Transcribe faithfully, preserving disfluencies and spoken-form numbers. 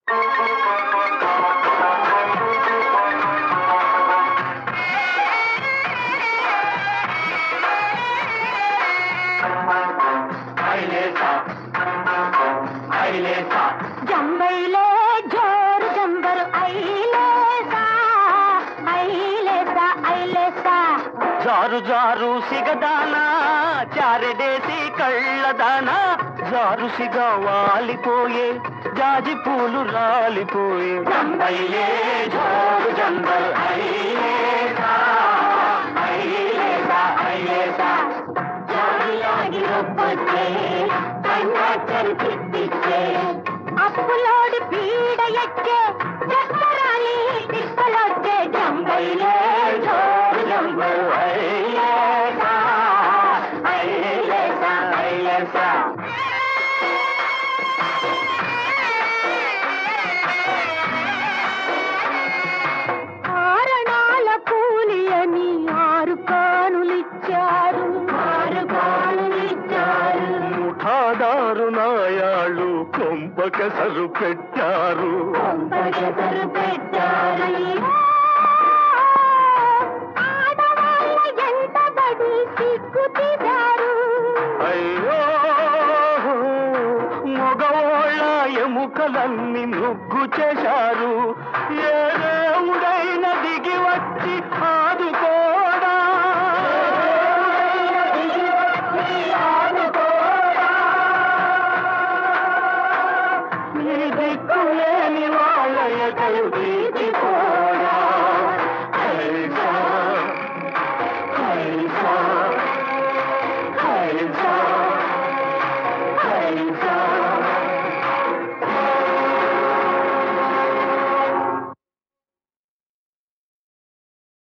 जंबैले जोर जंबर ऐलेसा ऐलेसा ऐलेसा జారు జారు సిగదానా చారెడేసి కళ్ళదానా జారుసిగా వాలిపోయే జాజి పూలు రాలిపోయే जंबैले जोर जंबर ऐलेसा ऐलेसा ऐलेसा జారియాగి రొప్పొచ్చే కన్నాచరు తిప్పిచ్చే అప్పులోడి పీడ ఎచ్చే చక్కరాలి తిప్పలొచ్చే జంబైలే జోరు జంబరు ఐలేసా ఐలేసా ఐలేసా కారణాల కూలి అని ఆరు కానులిచ్చారు ఆరు కానులిచ్చారు ముఠాదారు నాయాళ్ళు కొంపకెసరు పెట్టారు కొంపకెసరు పెట్టారు ఆడవాళ్ళ ఎంత బడి సిగ్గుతిదారు అయ్యో మగవాళ్ళ ఎముకలన్నీ ముగ్గు చేశారు ఏ దేవుడైన దిగి వచ్చి ఆదుకోడా నీ దిక్కులేని వాళ్ళ ఎకలు తీసుకోడా